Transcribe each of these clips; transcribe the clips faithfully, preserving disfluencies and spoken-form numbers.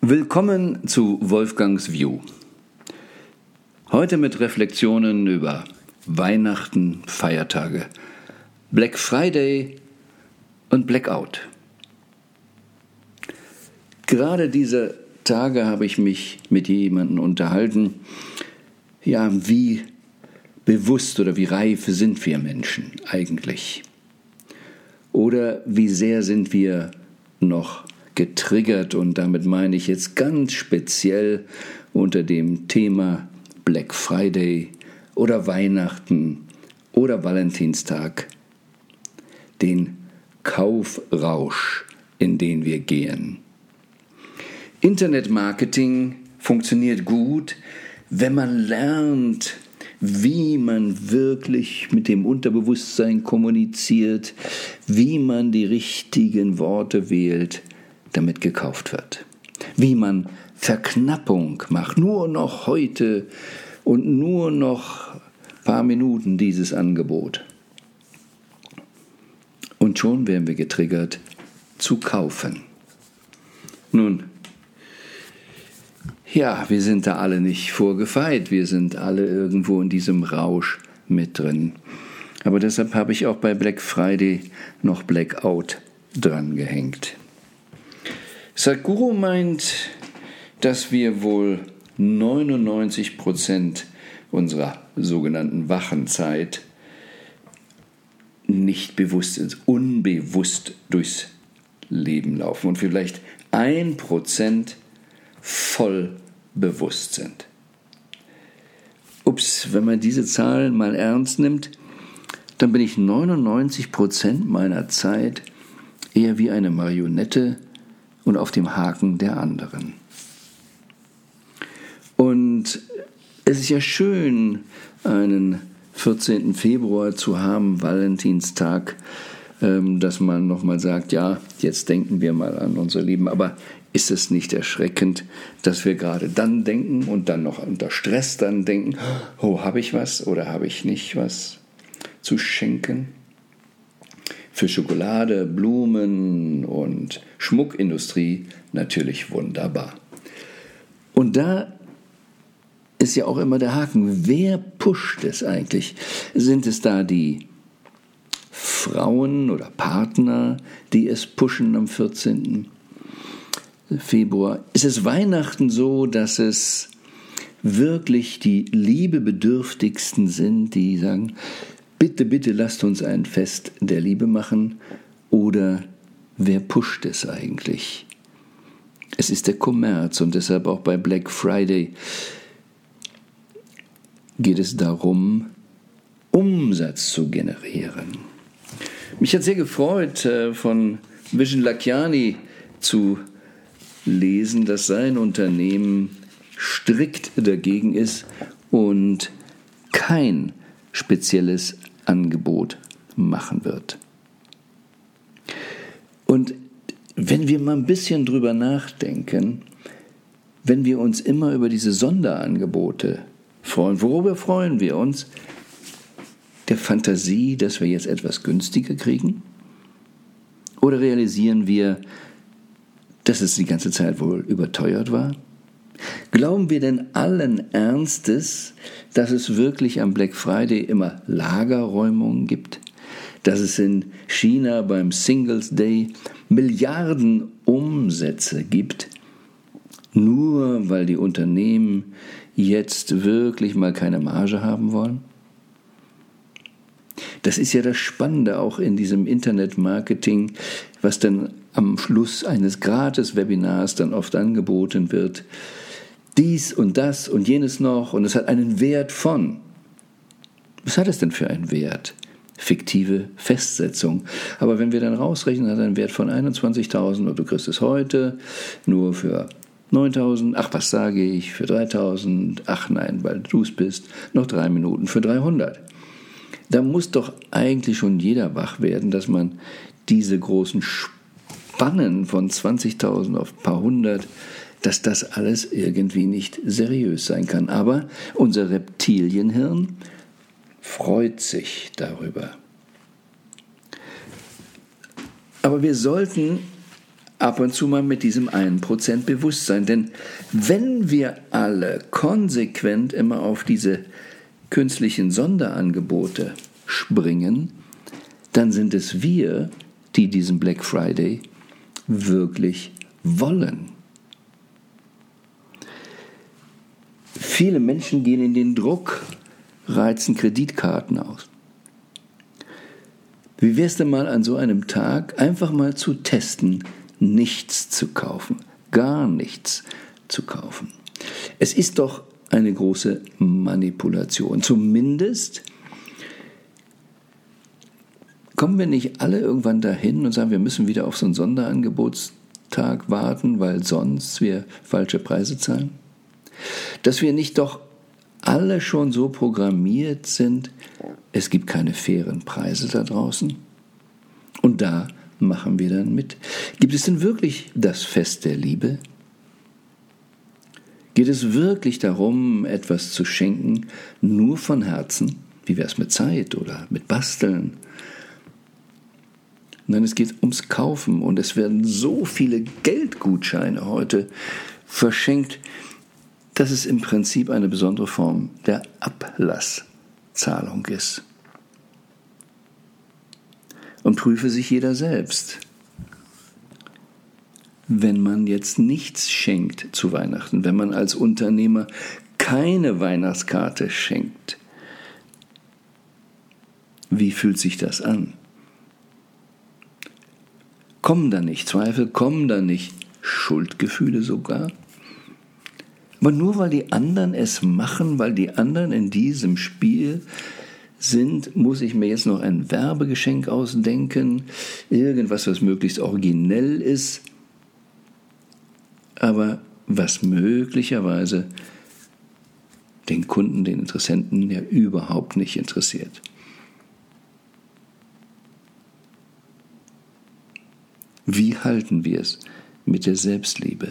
Willkommen zu Wolfgangs View. Heute mit Reflexionen über Weihnachten, Feiertage, Black Friday und Blackout. Gerade diese Tage habe ich mich mit jemandem unterhalten, ja, wie bewusst oder wie reif sind wir Menschen eigentlich? Oder wie sehr sind wir noch getriggert, und damit meine ich jetzt ganz speziell unter dem Thema Black Friday oder Weihnachten oder Valentinstag, den Kaufrausch, in den wir gehen. Internetmarketing funktioniert gut, wenn man lernt, wie man wirklich mit dem Unterbewusstsein kommuniziert, wie man die richtigen Worte wählt, damit gekauft wird. Wie man Verknappung macht, nur noch heute und nur noch ein paar Minuten dieses Angebot. Und schon werden wir getriggert zu kaufen. Nun, ja, wir sind da alle nicht vorgefeit, wir sind alle irgendwo in diesem Rausch mit drin. Aber deshalb habe ich auch bei Black Friday noch Blackout dran gehängt. Sadhguru meint, dass wir wohl neunundneunzig Prozent unserer sogenannten wachen Zeit nicht bewusst sind, unbewusst durchs Leben laufen und vielleicht ein Prozent voll bewusst sind. Ups, wenn man diese Zahlen mal ernst nimmt, dann bin ich neunundneunzig Prozent meiner Zeit eher wie eine Marionette und auf dem Haken der anderen. Und es ist ja schön, einen vierzehnten Februar zu haben, Valentinstag, dass man nochmal sagt, ja, jetzt denken wir mal an unser Leben. Aber ist es nicht erschreckend, dass wir gerade dann denken und dann noch unter Stress dann denken, oh, habe ich was oder habe ich nicht was zu schenken? Für Schokolade, Blumen und Schmuckindustrie natürlich wunderbar. Und da ist ja auch immer der Haken. Wer pusht es eigentlich? Sind es da die Frauen oder Partner, die es pushen am vierzehnten Februar? Ist es Weihnachten so, dass es wirklich die Liebebedürftigsten sind, die sagen, bitte, bitte lasst uns ein Fest der Liebe machen? Oder wer pusht es eigentlich? Es ist der Kommerz, und deshalb auch bei Black Friday geht es darum, Umsatz zu generieren. Mich hat sehr gefreut, von Vishen Lakhiani zu lesen, dass sein Unternehmen strikt dagegen ist und kein spezielles Angebot machen wird. Und wenn wir mal ein bisschen drüber nachdenken, wenn wir uns immer über diese Sonderangebote freuen, worüber freuen wir uns? Der Fantasie, dass wir jetzt etwas günstiger kriegen? Oder realisieren wir, dass es die ganze Zeit wohl überteuert war? Glauben wir denn allen Ernstes, dass es wirklich am Black Friday immer Lagerräumungen gibt? Dass es in China beim Singles Day Milliarden Umsätze gibt, nur weil die Unternehmen jetzt wirklich mal keine Marge haben wollen? Das ist ja das Spannende auch in diesem Internetmarketing, was dann am Schluss eines Gratis-Webinars dann oft angeboten wird. Dies und das und jenes noch, und es hat einen Wert von. Was hat es denn für einen Wert? Fiktive Festsetzung. Aber wenn wir dann rausrechnen, hat es einen Wert von einundzwanzigtausend und du kriegst es heute nur für neuntausend, ach was sage ich, für dreitausend, ach nein, weil du es bist, noch drei Minuten für dreihundert. Da muss doch eigentlich schon jeder wach werden, dass man diese großen Spannen von zwanzigtausend auf ein paar hundert, dass das alles irgendwie nicht seriös sein kann. Aber unser Reptilienhirn freut sich darüber. Aber wir sollten ab und zu mal mit diesem einen Prozent Bewusstsein. Denn wenn wir alle konsequent immer auf diese künstlichen Sonderangebote springen, dann sind es wir, die diesen Black Friday wirklich wollen. Viele Menschen gehen in den Druck, reizen Kreditkarten aus. Wie wäre es denn mal an so einem Tag, einfach mal zu testen, nichts zu kaufen, gar nichts zu kaufen? Es ist doch eine große Manipulation. Zumindest kommen wir nicht alle irgendwann dahin und sagen, wir müssen wieder auf so einen Sonderangebotstag warten, weil sonst wir falsche Preise zahlen? Dass wir nicht doch alle schon so programmiert sind, es gibt keine fairen Preise da draußen? Und da machen wir dann mit. Gibt es denn wirklich das Fest der Liebe? Geht es wirklich darum, etwas zu schenken, nur von Herzen? Wie wäre es mit Zeit oder mit Basteln? Nein, es geht ums Kaufen und es werden so viele Geldgutscheine heute verschenkt, dass es im Prinzip eine besondere Form der Ablasszahlung ist. Und prüfe sich jeder selbst. Wenn man jetzt nichts schenkt zu Weihnachten, wenn man als Unternehmer keine Weihnachtskarte schenkt, wie fühlt sich das an? Kommen da nicht Zweifel, kommen da nicht Schuldgefühle sogar? Aber nur weil die anderen es machen, weil die anderen in diesem Spiel sind, muss ich mir jetzt noch ein Werbegeschenk ausdenken, irgendwas, was möglichst originell ist, aber was möglicherweise den Kunden, den Interessenten ja überhaupt nicht interessiert. Wie halten wir es mit der Selbstliebe?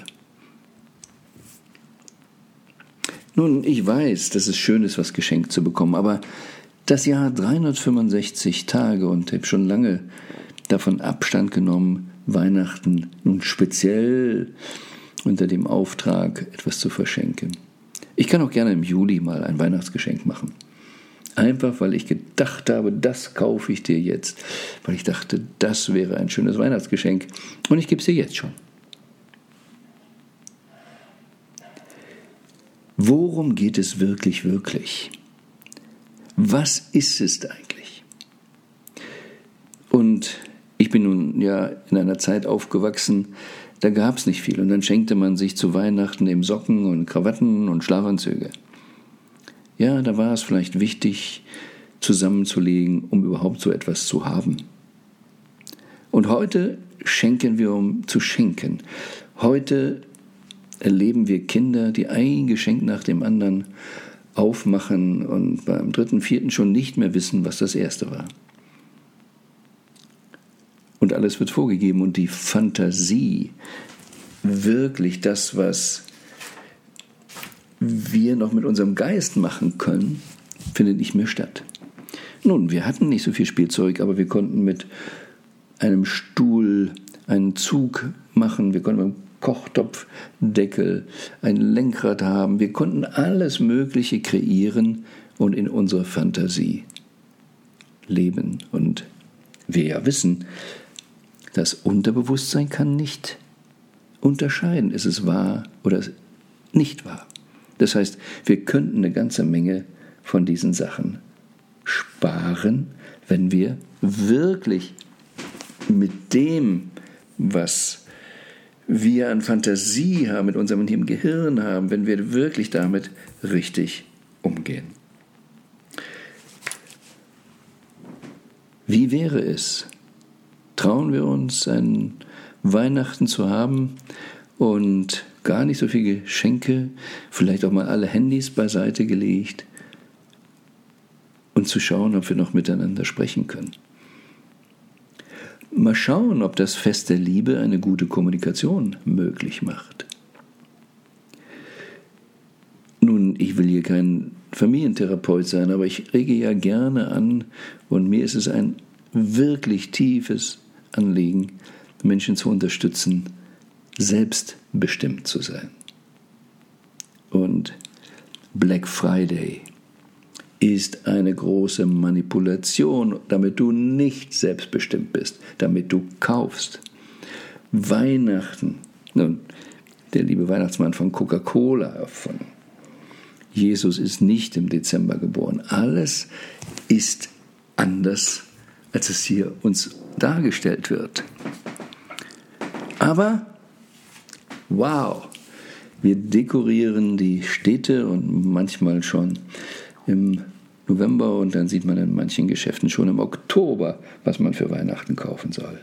Nun, ich weiß, dass es schön ist, was geschenkt zu bekommen, aber das Jahr hat dreihundertfünfundsechzig Tage und ich habe schon lange davon Abstand genommen, Weihnachten nun speziell unter dem Auftrag etwas zu verschenken. Ich kann auch gerne im Juli mal ein Weihnachtsgeschenk machen. Einfach, weil ich gedacht habe, das kaufe ich dir jetzt. Weil ich dachte, das wäre ein schönes Weihnachtsgeschenk. Und ich gebe es dir jetzt schon. Worum geht es wirklich, wirklich? Was ist es eigentlich? Und ich bin nun ja in einer Zeit aufgewachsen, da gab es nicht viel. Und dann schenkte man sich zu Weihnachten eben Socken und Krawatten und Schlafanzüge. Ja, da war es vielleicht wichtig, zusammenzulegen, um überhaupt so etwas zu haben. Und heute schenken wir, um zu schenken. Heute erleben wir Kinder, die ein Geschenk nach dem anderen aufmachen und beim dritten, vierten schon nicht mehr wissen, was das erste war. Und alles wird vorgegeben und die Fantasie, wirklich das, was wir noch mit unserem Geist machen können, findet nicht mehr statt. Nun, wir hatten nicht so viel Spielzeug, aber wir konnten mit einem Stuhl einen Zug machen, wir konnten mit einem Kochtopfdeckel ein Lenkrad haben, wir konnten alles Mögliche kreieren und in unserer Fantasie leben. Und wir ja wissen, das Unterbewusstsein kann nicht unterscheiden, ist es wahr oder nicht wahr. Das heißt, wir könnten eine ganze Menge von diesen Sachen sparen, wenn wir wirklich mit dem, was wir an Fantasie haben, mit unserem Gehirn haben, wenn wir wirklich damit richtig umgehen. Wie wäre es? Trauen wir uns, ein Weihnachten zu haben und gar nicht so viele Geschenke, vielleicht auch mal alle Handys beiseite gelegt und zu schauen, ob wir noch miteinander sprechen können. Mal schauen, ob das Fest der Liebe eine gute Kommunikation möglich macht. Nun, ich will hier kein Familientherapeut sein, aber ich rege ja gerne an und mir ist es ein wirklich tiefes Anliegen, Menschen zu unterstützen, selbstbestimmt zu sein. Und Black Friday ist eine große Manipulation, damit du nicht selbstbestimmt bist, damit du kaufst. Weihnachten, nun, der liebe Weihnachtsmann von Coca-Cola erfunden. Jesus ist nicht im Dezember geboren. Alles ist anders, als es hier uns dargestellt wird. Aber, wow, wir dekorieren die Städte und manchmal schon im November und dann sieht man in manchen Geschäften schon im Oktober, was man für Weihnachten kaufen soll.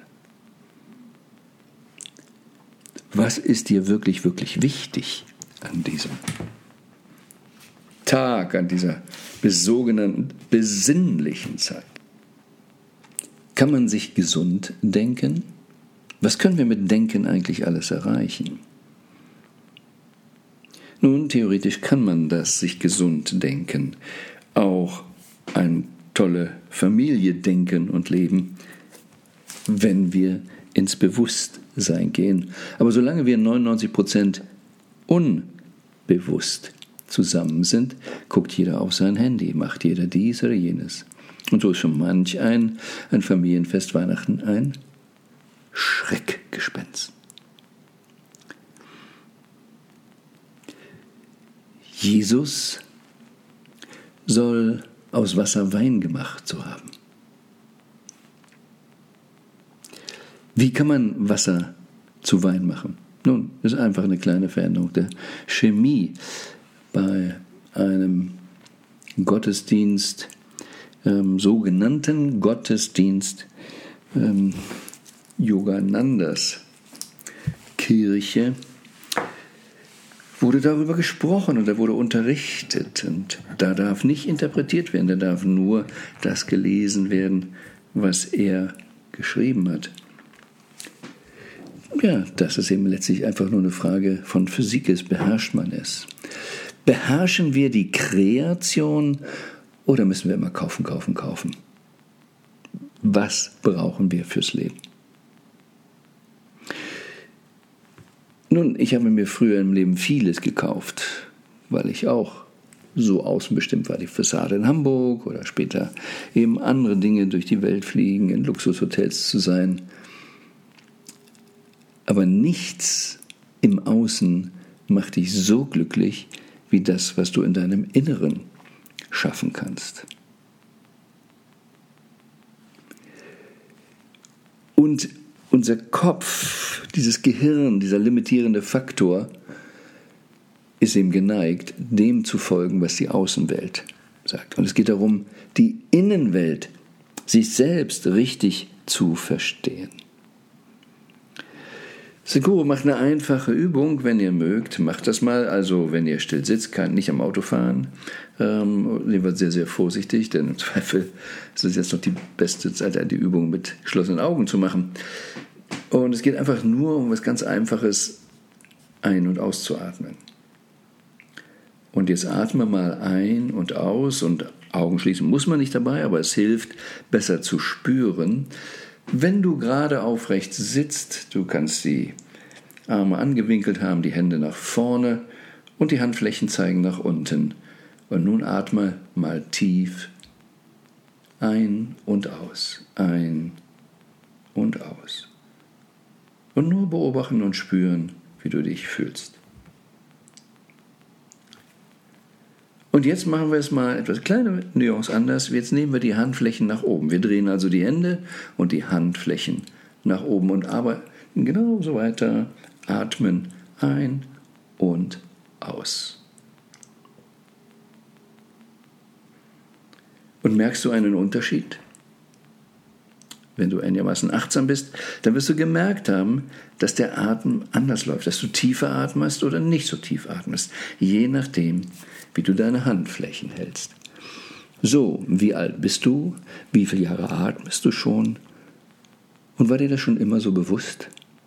Was ist dir wirklich, wirklich wichtig an diesem Tag, an dieser sogenannten besinnlichen Zeit? Kann man sich gesund denken? Was können wir mit Denken eigentlich alles erreichen? Nun, theoretisch kann man das, sich gesund denken, auch eine tolle Familie denken und leben, wenn wir ins Bewusstsein gehen. Aber solange wir neunundneunzig Prozent unbewusst zusammen sind, guckt jeder auf sein Handy, macht jeder dies oder jenes. Und so ist schon manch ein, ein Familienfest Weihnachten ein Schreckgespenst. Jesus soll aus Wasser Wein gemacht zu haben. Wie kann man Wasser zu Wein machen? Nun, das ist einfach eine kleine Veränderung der Chemie. Bei einem Gottesdienst, ähm, sogenannten Gottesdienst ähm, Yoganandas Kirche, wurde darüber gesprochen und da wurde unterrichtet. Und da darf nicht interpretiert werden, da darf nur das gelesen werden, was er geschrieben hat. Ja, dass es eben letztlich einfach nur eine Frage von Physik ist, beherrscht man es. Beherrschen wir die Kreation oder müssen wir immer kaufen, kaufen, kaufen? Was brauchen wir fürs Leben? Nun, ich habe mir früher im Leben vieles gekauft, weil ich auch so außenbestimmt war, die Fassade in Hamburg oder später eben andere Dinge durch die Welt fliegen, in Luxushotels zu sein. Aber nichts im Außen macht dich so glücklich, wie das, was du in deinem Inneren schaffen kannst. Und unser Kopf, dieses Gehirn, dieser limitierende Faktor, ist eben geneigt, dem zu folgen, was die Außenwelt sagt. Und es geht darum, die Innenwelt, sich selbst richtig zu verstehen. Seguro macht eine einfache Übung, wenn ihr mögt, macht das mal. Also wenn ihr still sitzt, kann nicht am Auto fahren. Ähm, lieber sehr, sehr vorsichtig, denn im Zweifel ist es jetzt noch die beste Zeit, die Übung mit geschlossenen Augen zu machen. Und es geht einfach nur um was ganz Einfaches, ein- und auszuatmen. Und jetzt atme mal ein und aus und Augen schließen muss man nicht dabei, aber es hilft, besser zu spüren. Wenn du gerade aufrecht sitzt, du kannst die Arme angewinkelt haben, die Hände nach vorne und die Handflächen zeigen nach unten. Und nun atme mal tief ein und aus, ein und aus. Und nur beobachten und spüren, wie du dich fühlst. Und jetzt machen wir es mal etwas kleine Nuance anders. Jetzt nehmen wir die Handflächen nach oben. Wir drehen also die Hände und die Handflächen nach oben und arbeiten genauso weiter. Atmen ein und aus. Und merkst du einen Unterschied? Wenn du einigermaßen achtsam bist, dann wirst du gemerkt haben, dass der Atem anders läuft, dass du tiefer atmest oder nicht so tief atmest, je nachdem, wie du deine Handflächen hältst. So, wie alt bist du? Wie viele Jahre atmest du schon? Und war dir das schon immer so bewusst?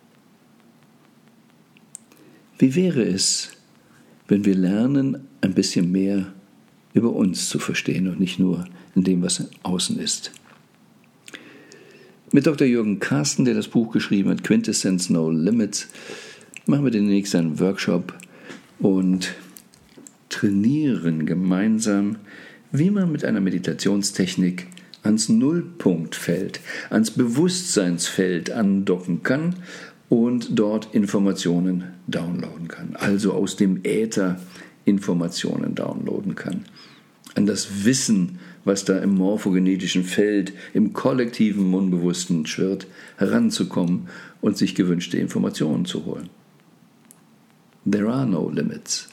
Wie wäre es, wenn wir lernen, ein bisschen mehr über uns zu verstehen und nicht nur in dem, was außen ist? Mit Doktor Jürgen Karsten, der das Buch geschrieben hat, Quintessence No Limits, machen wir demnächst einen Workshop und trainieren gemeinsam, wie man mit einer Meditationstechnik ans Nullpunktfeld, ans Bewusstseinsfeld andocken kann und dort Informationen downloaden kann. Also aus dem Äther Informationen downloaden kann. An das Wissen, was da im morphogenetischen Feld, im kollektiven Unbewussten schwirrt, heranzukommen und sich gewünschte Informationen zu holen. There are no limits.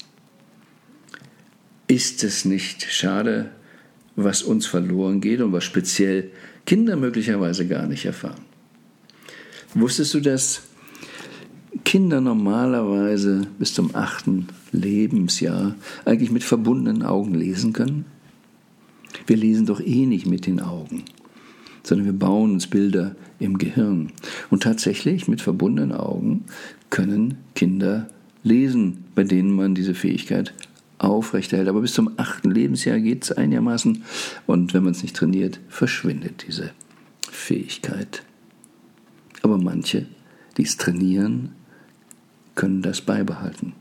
Ist es nicht schade, was uns verloren geht und was speziell Kinder möglicherweise gar nicht erfahren? Wusstest du, dass Kinder normalerweise bis zum achten Lebensjahr eigentlich mit verbundenen Augen lesen können? Wir lesen doch eh nicht mit den Augen, sondern wir bauen uns Bilder im Gehirn. Und tatsächlich mit verbundenen Augen können Kinder lesen, bei denen man diese Fähigkeit aufrechterhält. Aber bis zum achten Lebensjahr geht es einigermaßen und wenn man es nicht trainiert, verschwindet diese Fähigkeit. Aber manche, die es trainieren, können das beibehalten.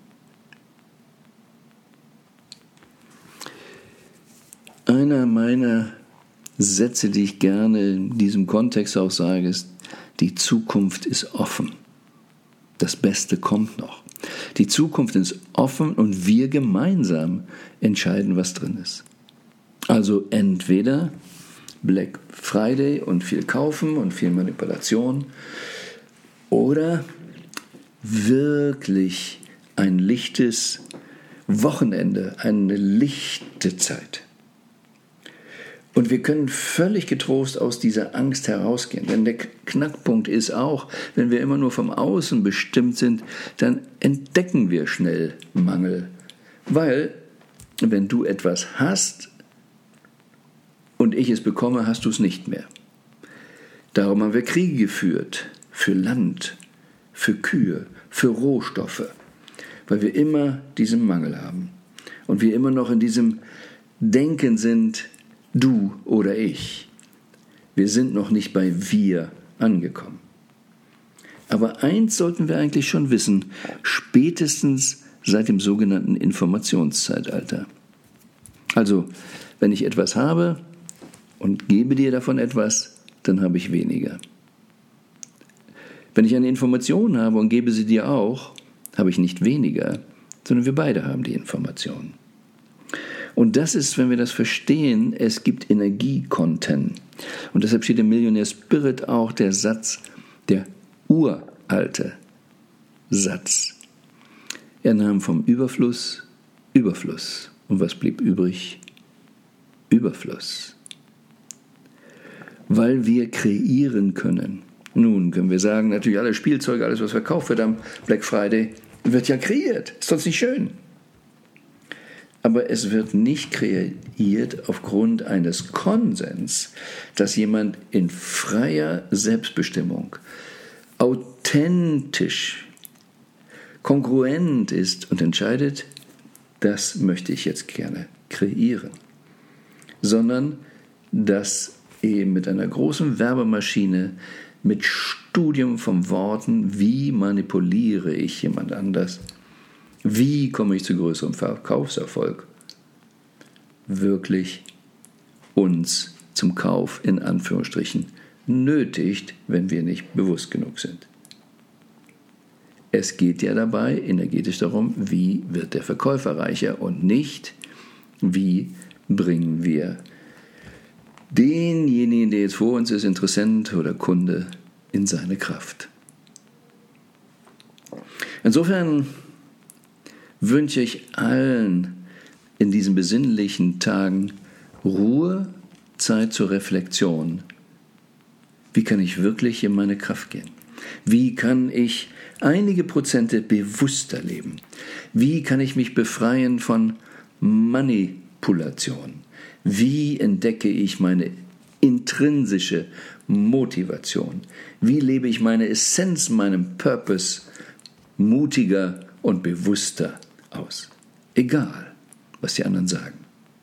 Einer meiner Sätze, die ich gerne in diesem Kontext auch sage, ist, die Zukunft ist offen. Das Beste kommt noch. Die Zukunft ist offen und wir gemeinsam entscheiden, was drin ist. Also entweder Black Friday und viel kaufen und viel Manipulation oder wirklich ein lichtes Wochenende, eine lichte Zeit. Und wir können völlig getrost aus dieser Angst herausgehen. Denn der Knackpunkt ist auch, wenn wir immer nur vom Außen bestimmt sind, dann entdecken wir schnell Mangel. Weil, wenn du etwas hast und ich es bekomme, hast du es nicht mehr. Darum haben wir Kriege geführt für Land, für Kühe, für Rohstoffe, weil wir immer diesen Mangel haben. Und wir immer noch in diesem Denken sind, du oder ich. Wir sind noch nicht bei wir angekommen. Aber eins sollten wir eigentlich schon wissen, spätestens seit dem sogenannten Informationszeitalter. Also, wenn ich etwas habe und gebe dir davon etwas, dann habe ich weniger. Wenn ich eine Information habe und gebe sie dir auch, habe ich nicht weniger, sondern wir beide haben die Information. Und das ist, wenn wir das verstehen, es gibt Energiekonten. Und deshalb steht im Millionaire Spirit auch der Satz, der uralte Satz. Er nahm vom Überfluss Überfluss. Und was blieb übrig? Überfluss. Weil wir kreieren können. Nun können wir sagen, natürlich alle Spielzeuge, alles was verkauft wird am Black Friday, wird ja kreiert. Ist doch nicht schön. Aber es wird nicht kreiert aufgrund eines Konsens, dass jemand in freier Selbstbestimmung, authentisch, kongruent ist und entscheidet, das möchte ich jetzt gerne kreieren. Sondern dass eben mit einer großen Werbemaschine, mit Studium von Worten, wie manipuliere ich jemand anders, wie komme ich zu größerem Verkaufserfolg, wirklich uns zum Kauf in Anführungsstrichen nötigt, wenn wir nicht bewusst genug sind. Es geht ja dabei energetisch darum, wie wird der Verkäufer reicher und nicht, wie bringen wir denjenigen, der jetzt vor uns ist, Interessent oder Kunde, in seine Kraft. Insofern wünsche ich allen in diesen besinnlichen Tagen Ruhe, Zeit zur Reflexion. Wie kann ich wirklich in meine Kraft gehen? Wie kann ich einige Prozente bewusster leben? Wie kann ich mich befreien von Manipulation? Wie entdecke ich meine intrinsische Motivation? Wie lebe ich meine Essenz, meinen Purpose mutiger und bewusster aus? Egal, was die anderen sagen.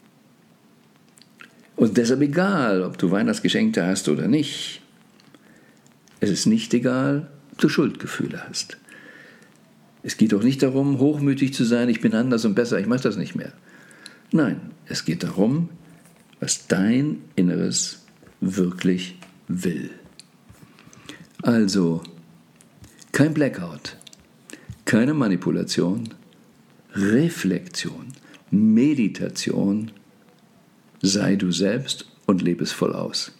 Und deshalb egal, ob du Weihnachtsgeschenke hast oder nicht. Es ist nicht egal, ob du Schuldgefühle hast. Es geht auch nicht darum, hochmütig zu sein, ich bin anders und besser, ich mache das nicht mehr. Nein, es geht darum, was dein Inneres wirklich will. Also, kein Blackout, keine Manipulation, Reflexion, Meditation, sei du selbst und lebe es voll aus.